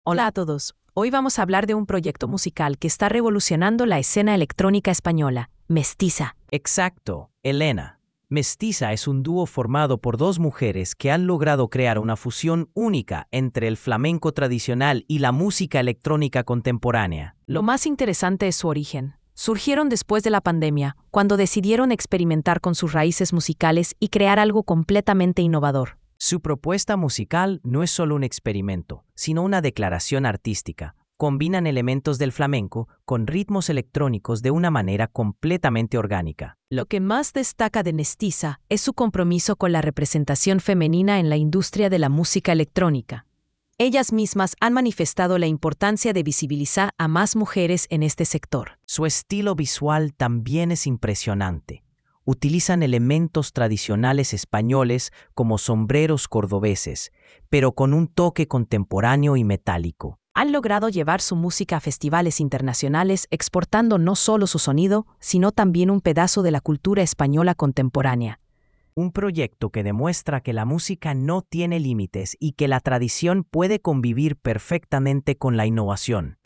Hola a todos. Hoy vamos a hablar de un proyecto musical que está revolucionando la escena electrónica española, Mestiza. Exacto, Elena. Mestiza es un dúo formado por dos mujeres que han logrado crear una fusión única entre el flamenco tradicional y la música electrónica contemporánea. Lo más interesante es su origen. Surgieron después de la pandemia, cuando decidieron experimentar con sus raíces musicales y crear algo completamente innovador. Su propuesta musical no es solo un experimento, sino una declaración artística. Combinan elementos del flamenco con ritmos electrónicos de una manera completamente orgánica. Lo que más destaca de Mestiza es su compromiso con la representación femenina en la industria de la música electrónica. Ellas mismas han manifestado la importancia de visibilizar a más mujeres en este sector. Su estilo visual también es impresionante. Utilizan elementos tradicionales españoles como sombreros cordobeses, pero con un toque contemporáneo y metálico. Han logrado llevar su música a festivales internacionales exportando no solo su sonido, sino también un pedazo de la cultura española contemporánea. Un proyecto que demuestra que la música no tiene límites y que la tradición puede convivir perfectamente con la innovación.